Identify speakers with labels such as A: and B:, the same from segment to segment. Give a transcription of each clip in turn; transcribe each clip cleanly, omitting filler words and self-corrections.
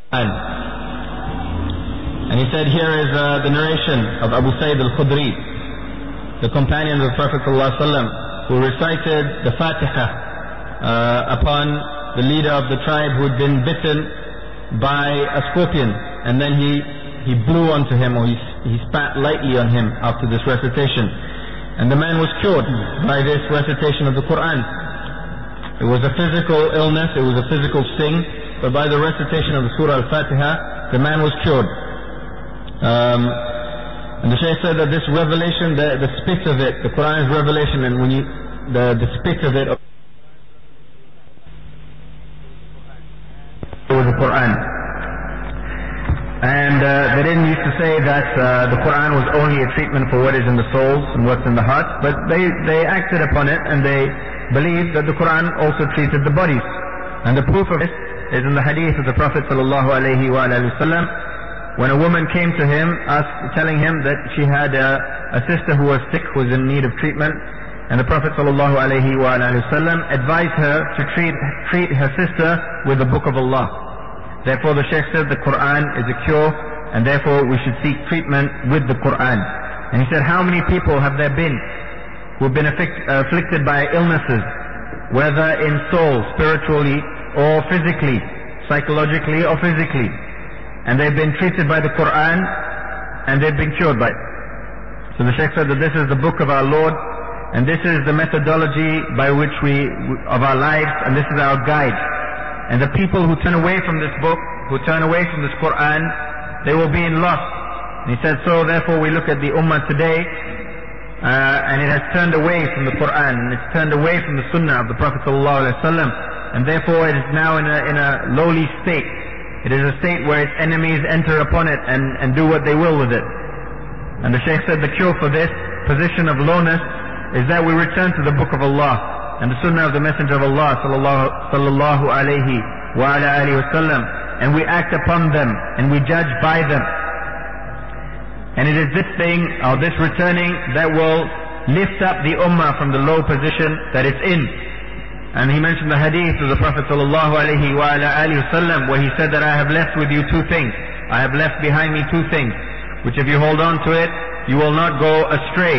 A: And he said, here is the narration of Abu Sayyid al-Khudri, the companion of the Prophet ﷺ, who recited the Fatiha upon the leader of the tribe who had been bitten by a scorpion, and then he blew onto him, or he spat lightly on him after this recitation, and the man was cured by this recitation of the Quran. It was a physical illness, it was a physical sting, but by the recitation of the Surah Al-Fatiha, the man was cured. And the Shaykh said that this revelation, the spit of it, the Quran is revelation, and when the spit of it was the Quran. And they didn't used to say that the Quran was only a treatment for what is in the souls and what's in the hearts, but they acted upon it, and they believed that the Quran also treated the bodies. And the proof of this is in the hadith of the Prophet ﷺ, when a woman came to him telling him that she had a sister who was sick, who was in need of treatment, and the Prophet ﷺ advised her to treat her sister with the Book of Allah. Therefore the Shaykh said the Quran is a cure, and therefore we should seek treatment with the Quran. And he said, how many people have there been who have been afflicted by illnesses, whether in soul, spiritually, or physically, psychologically or physically, and they've been treated by the Quran, and they've been cured by it. So the Shaykh said that this is the book of our Lord, and this is the methodology by which of our lives, and this is our guide. And the people who turn away from this book, who turn away from this Quran, they will be in loss. And he said, so therefore we look at the Ummah today, and it has turned away from the Quran, and it's turned away from the Sunnah of the Prophet ﷺ, and therefore it is now in a lowly state. It is a state where its enemies enter upon it and do what they will with it. And the Shaykh said the cure for this position of lowness is that we return to the Book of Allah and the Sunnah of the Messenger of Allah sallallahu alayhi wa ala alihi wasallam, and we act upon them and we judge by them. And it is this thing, or this returning, that will lift up the Ummah from the low position that it's in. And he mentioned the hadith of the Prophet sallallahu alayhi wa ala alihi wasallam, where he said that I have left with you two things. I have left behind me two things, which if you hold on to it, you will not go astray.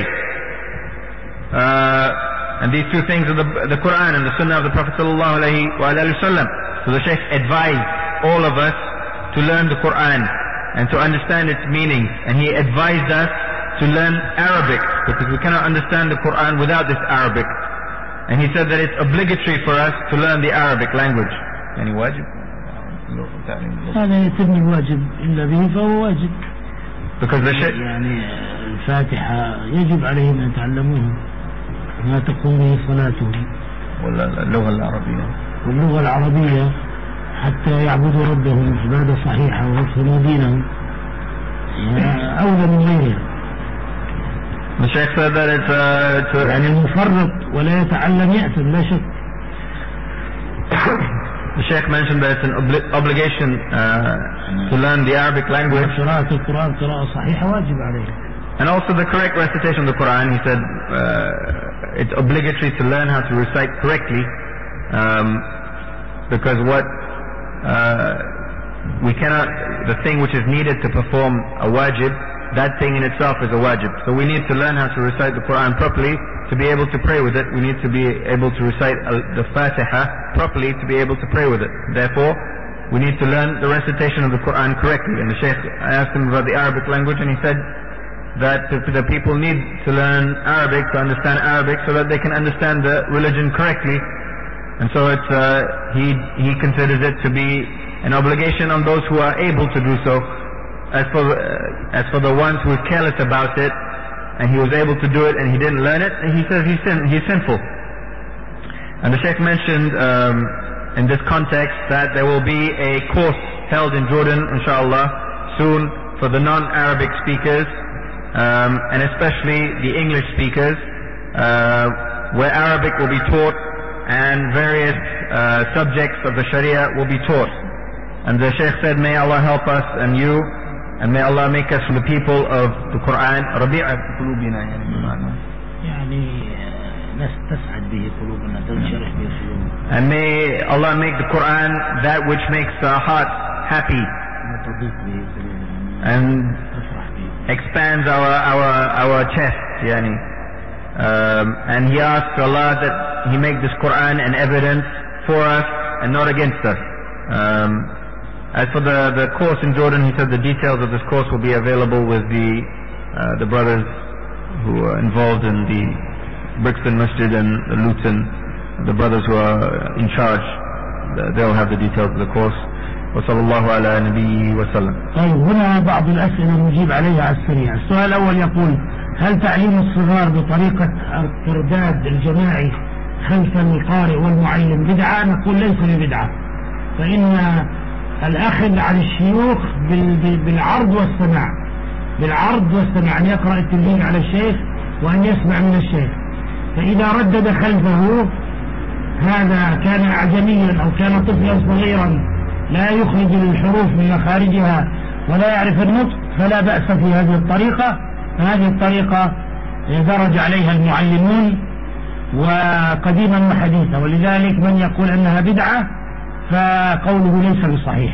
A: And these two things are the Quran and the Sunnah of the Prophet sallallahu alayhi wa ala alihi wasallam. So the Shaykh advised all of us to learn the Quran and to understand its meaning. And he advised us to learn Arabic, because we cannot understand the Quran without this Arabic. And he said that it's obligatory for us to learn the Arabic language. يعني واجب؟
B: هذا يتم الواجب إلا به فهو واجب.
A: Because the Shaykh
B: يعني الفاتحة يجب عليهم أن يتعلموها ما تقوم به صلاتهم.
A: ولا اللغة العربية.
B: واللغة العربية حتى يعبدوا ربهم عبادة صحيحة ويفهموا دينهم أولى من غيرها.
A: The Shaykh said that it's
B: يعني المفرط ولا يتعلم يأثم لا شك.
A: The Shaykh mentioned that it's an obligation to learn the Arabic language.
B: قراءة القرآن قراءة صحيحة واجب عليه.
A: And also the correct recitation of the Quran. He said it's obligatory to learn how to recite correctly, because we cannot, the thing which is needed to perform a wajib, that thing in itself is a wajib. So we need to learn how to recite the Quran properly to be able to pray with it. We need to be able to recite the Fatiha properly to be able to pray with it. Therefore, we need to learn the recitation of the Quran correctly. And the Shaykh, I asked him about the Arabic language, and he said that the people need to learn Arabic to understand Arabic so that they can understand the religion correctly. And so it's he considers it to be an obligation on those who are able to do so. As for the ones who is careless about it, and he was able to do it and he didn't learn it, he says he's sinful. And the Shaykh mentioned in this context that there will be a course held in Jordan, inshallah, soon for the non-Arabic speakers, and especially the English speakers, where Arabic will be taught and various subjects of the Sharia will be taught. And the Shaykh said, may Allah help us and you, and may Allah make us from the people of the Quran. ربيعة قلوبنا
B: يعني تسعد به قلوبنا تنشرح به صدورنا.
A: And may Allah make the Quran that which makes our hearts happy and expands our chest, yani. And he asks Allah that He make this Quran an evidence for us and not against us. As for the course in Jordan, he said the details of this course will be available with the brothers who are involved in the Brixton Masjid and the Luton, the brothers who are in charge. They'll have the details of the course. وصلى الله على نبيه وسلم.
B: طيب هنا بعض الأسئلة نجيب عليها على السريع. السؤال الأول يقول: هل تعليم الصغار بطريقة الترداد الجماعي خلف القارئ والمعلم بدعة؟ نقول ليس ببدعة، فإن الأخذ عن الشيوخ بالعرض والسماع، بالعرض والسماع، أن يقرأ التلميذ على الشيخ وأن يسمع من الشيخ. فإذا ردد خلفه هذا كان أعجميا أو كان طفلا صغيرا لا يخرج الحروف من مخارجها ولا يعرف النطق فلا بأس في هذه الطريقة. فهذه الطريقة درج عليها المعلمون وقديما وحديثا، ولذلك من يقول أنها بدعة فقوله ليس بصحيح.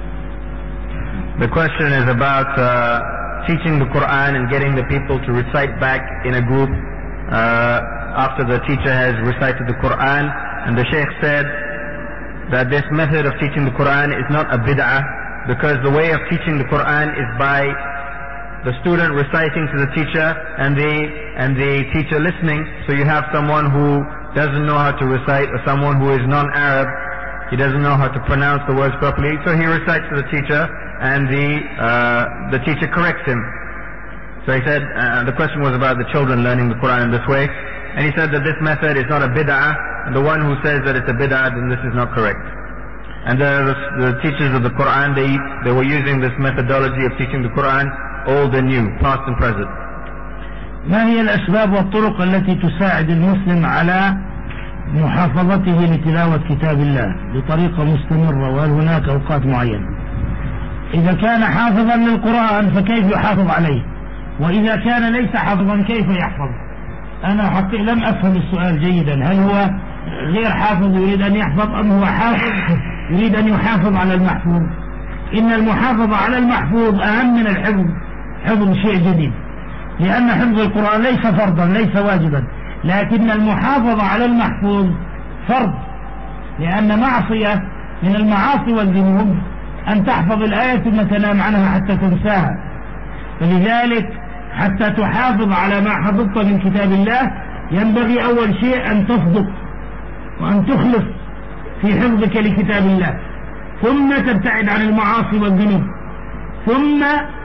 A: The question is about teaching the Quran and getting the people to recite back in a group after the teacher has recited the Quran, and the Shaykh said that this method of teaching the Quran is not a bid'ah, because the way of teaching the Quran is by the student reciting to the teacher and the teacher listening. So you have someone who doesn't know how to recite, or someone who is non-Arab, he doesn't know how to pronounce the words properly, so he recites to the teacher and the teacher corrects him. So he said, the question was about the children learning the Quran in this way, and he said that this method is not a bid'ah, and the one who says that it's a bid'ah, then this is not correct. And the teachers of the Quran, they were using this methodology of teaching the Quran, old and new, past and present.
B: ما هي الأسباب والطرق التي تساعد المسلم على محافظته لتلاوة كتاب الله بطريقة مستمرة، وهل هناك أوقات معينة؟ إذا كان حافظا للقرآن فكيف يحافظ عليه؟ وإذا كان ليس حافظا كيف يحفظ؟ أنا حقيقة لم أفهم السؤال جيدا. هل هو غير حافظ يريد أن يحفظ، أم هو حافظ يريد أن يحافظ على المحفوظ؟ إن المحافظة على المحفوظ أهم من الحفظ. حفظ شيء جديد، لأن حفظ القرآن ليس فرضا ليس واجبا، لكن المحافظة على المحفوظ فرض، لأن معصية من المعاصي والذنوب أن تحفظ الآية ثم تنام عنها حتى تنساها. فلذلك حتى تحافظ على ما حفظت من كتاب الله ينبغي أول شيء أن تصدق وأن تخلص في حفظك لكتاب الله، ثم تبتعد عن المعاصي والذنوب، ثم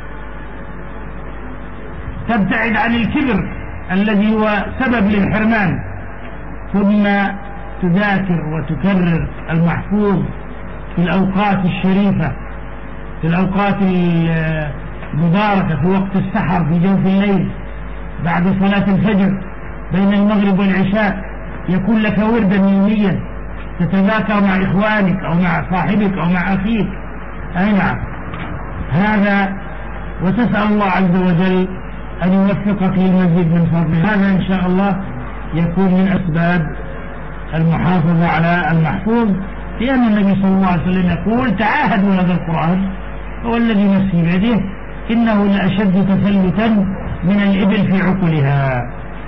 B: تبتعد عن الكبر الذي هو سبب للحرمان، ثم تذاكر وتكرر المحفوظ في الأوقات الشريفة، في الأوقات المباركة، في وقت السحر، في جوف الليل، بعد صلاة الفجر، بين المغرب والعشاء، يكون لك وردا يوميا تتذاكر مع إخوانك أو مع صاحبك أو مع أخيك. أي نعم، هذا، وتسأل الله عز وجل أن يوفقك للمزيد من فضله. هذا إن شاء الله يكون من أسباب المحافظة على المحفوظ، لأن النبي صلى الله عليه وسلم يقول: تعاهدوا هذا القرآن، هو الذي نفسي بيده إنه لأشد تفلتا من الإبل في عقلها.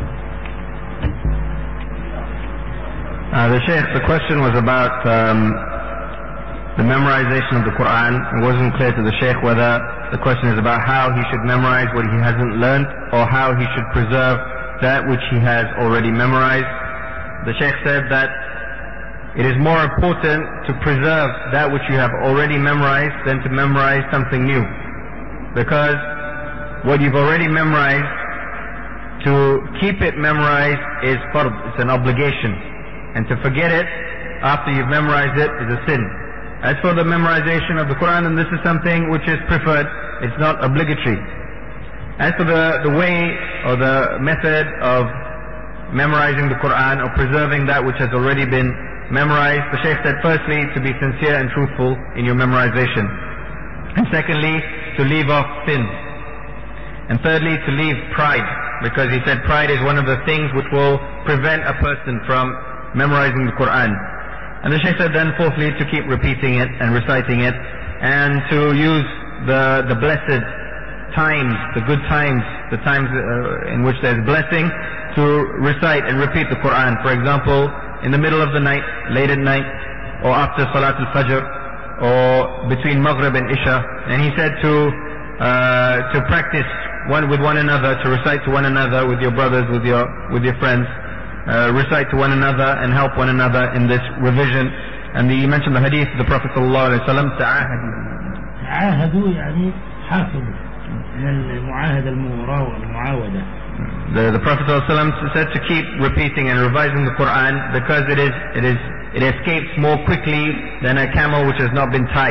A: The Shaykh, the question was about the memorization of the Quran. It wasn't clear to the Shaykh whether the question is about how he should memorize what he hasn't learned, or how he should preserve that which he has already memorized. The Shaykh said that it is more important to preserve that which you have already memorized than to memorize something new. Because what you've already memorized, to keep it memorized is fard, it's an obligation. And to forget it after you've memorized it is a sin. As for the memorization of the Quran, and this is something which is preferred, it's not obligatory. As for the way or the method of memorizing the Quran or preserving that which has already been memorized, the Shaykh said firstly to be sincere and truthful in your memorization, and secondly to leave off sins, and thirdly to leave pride, because he said pride is one of the things which will prevent a person from memorizing the Quran. And the Shaykh said then fourthly to keep repeating it and reciting it, and to use the blessed times, the good times, the times in which there's blessing, to recite and repeat the Quran. For example, in the middle of the night, late at night, or after Salat al-Fajr, or between Maghrib and Isha. And he said to practice with one another, to recite to one another, with your brothers, with your friends, recite to one another and help one another in this revision. And he mentioned the hadith of the Prophet ﷺ,
B: تعاهدوا يعني حافظوا من المعاهدة المعاودة.
A: The Prophet ﷺ said to keep repeating and revising the Quran because it escapes more quickly than a camel which has not been tied.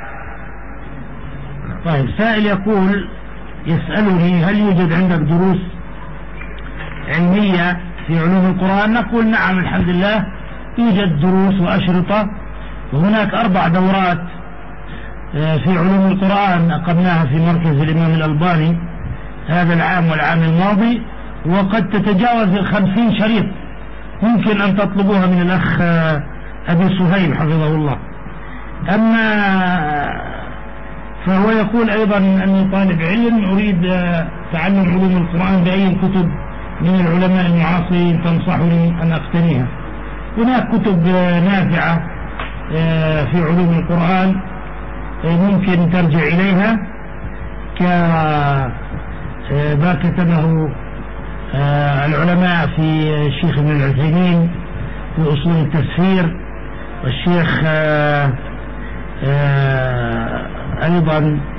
B: طيب سائل يقول يسألني هل يوجد عندك دروس علمية في علوم القرآن؟ نقول نعم الحمد لله يوجد دروس وأشرطة، وهناك 4 دورات في علوم القرآن أقمناها في مركز الإمام الألباني هذا العام والعام الماضي، وقد تتجاوز 50 شريط، ممكن أن تطلبوها من الأخ أبي سهيل حفظه الله. أما فهو يقول أيضا أني طالب علم أريد تعلم علوم القرآن بأي كتب من العلماء المعاصرين تنصحني أن أقتنيها. هناك كتب نافعة في علوم القرآن ممكن ترجع إليها كما كتبه العلماء في الشيخ ابن العثيمين في أصول التفسير، والشيخ أيضا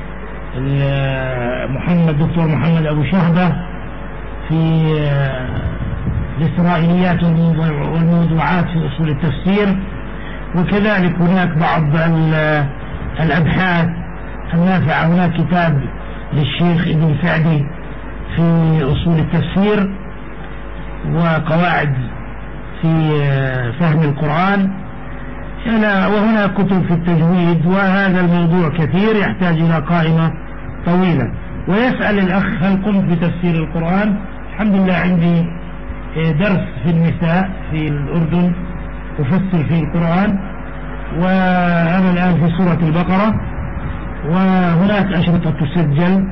B: دكتور محمد أبو شهبة في الإسرائيليات والموضوعات في أصول التفسير. وكذلك هناك بعض الأبحاث النافعة. هناك كتاب للشيخ ابن سعدي في أصول التفسير وقواعد في فهم القرآن، وهنا كتب في التجويد، وهذا الموضوع كثير يحتاج إلى قائمة طويلة. ويسأل الأخ هل قمت بتفسير القرآن؟ الحمد لله عندي درس في النساء في الأردن أفسر فيه القرآن، وأنا الآن في سورة البقرة، وهناك أشرطة تسجل،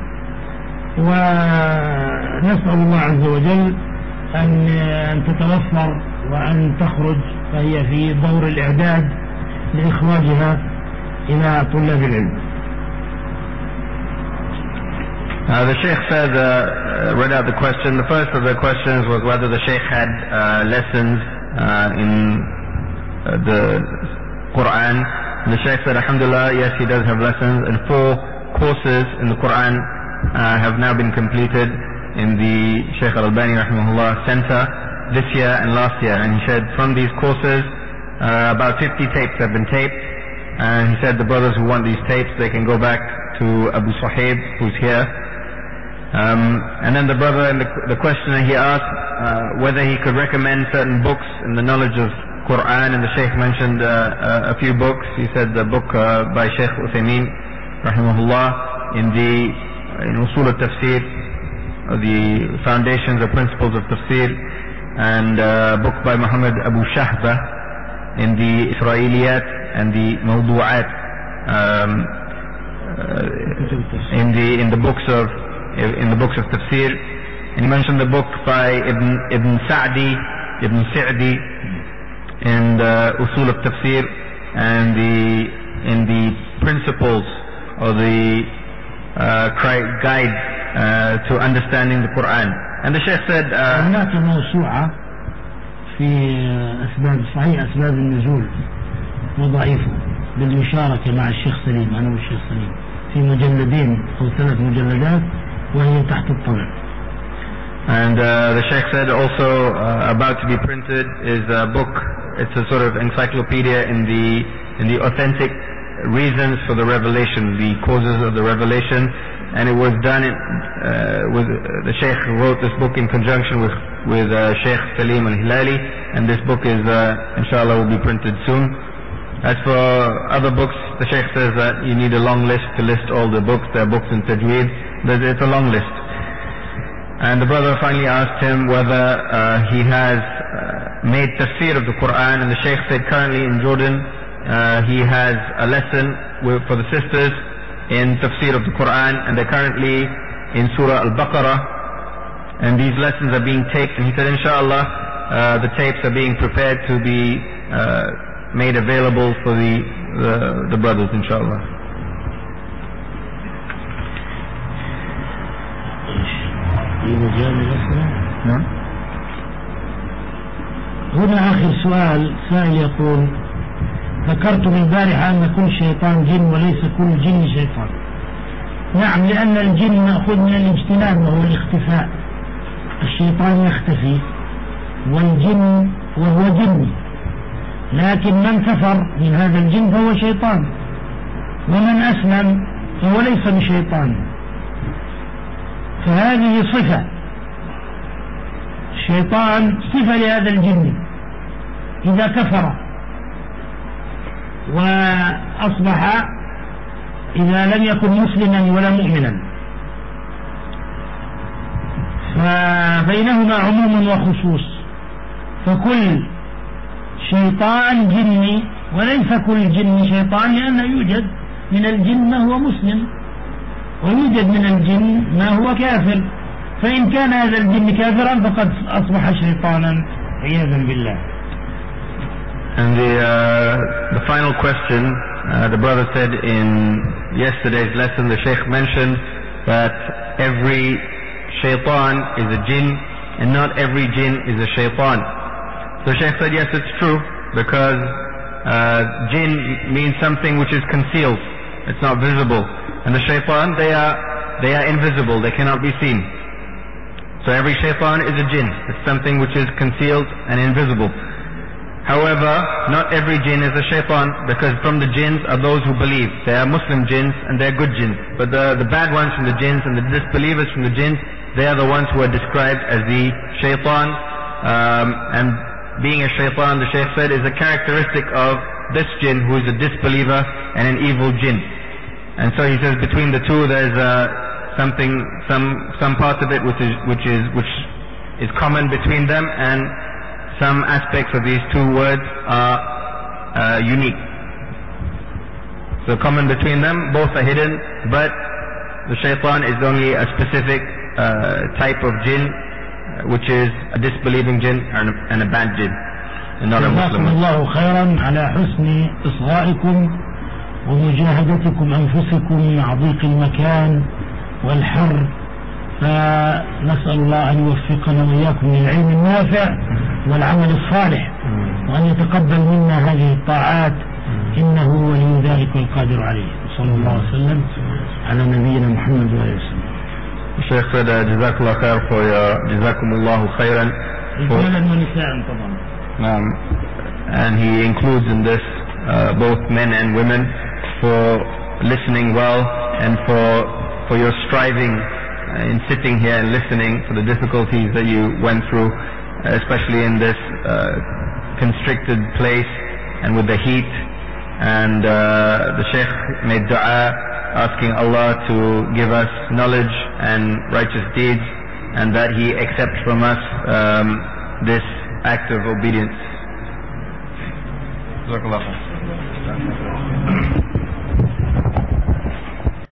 B: ونسأل الله عز وجل أن تتوفر وأن تخرج، فهي في دور الإعداد لإخراجها إلى طلاب العلم.
A: The Sheikh said, read out the question. The first of the questions was whether the Sheikh had lessons in the Quran. And the Sheikh said, Alhamdulillah, yes, he does have lessons, and 4 courses in the Quran have now been completed in the Sheikh Al-Albani rahimahullah center this year and last year. And he said from these courses about 50 tapes have been taped, and he said the brothers who want these tapes, they can go back to Abu Sahib, who's here. And then the brother in the questioner, he asked whether he could recommend certain books in the knowledge of Quran, and the Sheikh mentioned a few books. He said the book by Sheikh Uthaymeen rahimahullah in Usul al-Tafsir, the foundations or principles of Tafsir, and a book by Muhammad Abu Shahba in the Israeliyat and the Mawdu'at, in the books of Tafsir. And he mentioned the book by Ibn Sa'di in the Usul of Tafsir, and in the principles or the guide to understanding the Quran. And the Sheikh said
B: هناك موسوعة في أسباب النزول وضعيفة بالمشاركة مع الشيخ سليم، أنا والشيخ سليم، في مجلدين أو 3 مجلدات وهي تحت الطبع.
A: And the Sheikh said also about to be printed is a book. It's a sort of encyclopedia in the authentic reasons for the revelation, the causes of the revelation, and it was done with the Sheikh wrote this book in conjunction with Sheikh Salim al-Hilali, and this book is inshallah will be printed soon. As for other books, the Sheikh says that you need a long list to list all the books. There are books in Tajweed, but it's a long list. And the brother finally asked him whether he has made tafsir of the Quran, and the Sheikh said currently in Jordan he has a lesson for the sisters in tafsir of the Quran, and they're currently in Surah Al-Baqarah, and these lessons are being taped, and he said inshallah the tapes are being prepared to be made available for the brothers inshallah.
B: نعم. هنا آخر سؤال، سائل يقول: ذكرتم البارحة أن كل شيطان جن وليس كل جن شيطان. نعم، لأن الجن مأخوذ من الاجتناب وهو الاختفاء، الشيطان يختفي والجن وهو جن، لكن من كفر من هذا الجن فهو شيطان، ومن أسلم فهو ليس بشيطان. فهذه صفة، الشيطان صفة لهذا الجن إذا كفر وأصبح إذا لم يكن مسلما ولا مؤمنا، فبينهما عموم وخصوص، فكل شيطان جني وليس كل جن شيطان، لأنه يوجد من الجن ما هو مسلم ويوجد من الجن ما هو كافر، فإن كان هذا الجن كافرا فقد أصبح شيطانا عياذا بالله.
A: And the final question, the brother said in yesterday's lesson, the Sheikh mentioned that every shaitan is a jinn and not every jinn is a shaitan. So Sheikh said yes, it's true, because jinn means something which is concealed, it's not visible, and the shaitan, they are invisible, they cannot be seen. So every shaitan is a jinn, it's something which is concealed and invisible. However, not every jinn is a shaitan, because from the jinns are those who believe. They are Muslim jinns and they are good jinns. But the bad ones from the jinns and the disbelievers from the jinns, they are the ones who are described as the shaitan. And being a shaitan, the Shaykh said, is a characteristic of this jinn who is a disbeliever and an evil jinn. And so he says between the two there's some part of it which is common between them, and some aspects of these two words are unique. So common between them, both are hidden, but the shaitan is only a specific type of jinn, which is a disbelieving jinn and a bad jinn, and not a Muslim.
B: جزاكم الله خيرا على حسن إصغائكم ومجاهدتكم أنفسكم مع ضيق المكان والحر، فنسأل الله أن يوفقنا وإياكم للعلم النافع والعمل الصالح، وأن يتقبل منا هذه الطاعات، إنه ولي ذلك والقادر عليه. صلى الله عليه وسلم على نبينا محمد وآله وسلم.
A: الشيخ said جزاكم الله خير for جزاكم الله خيرا
B: رجالا ونساء طبعا.
A: And he includes in this both men and women for listening well and for your striving in sitting here and listening, for the difficulties that you went through, especially in this constricted place and with the heat. And the Shaykh made dua asking Allah to give us knowledge and righteous deeds, and that He accept from us this act of obedience.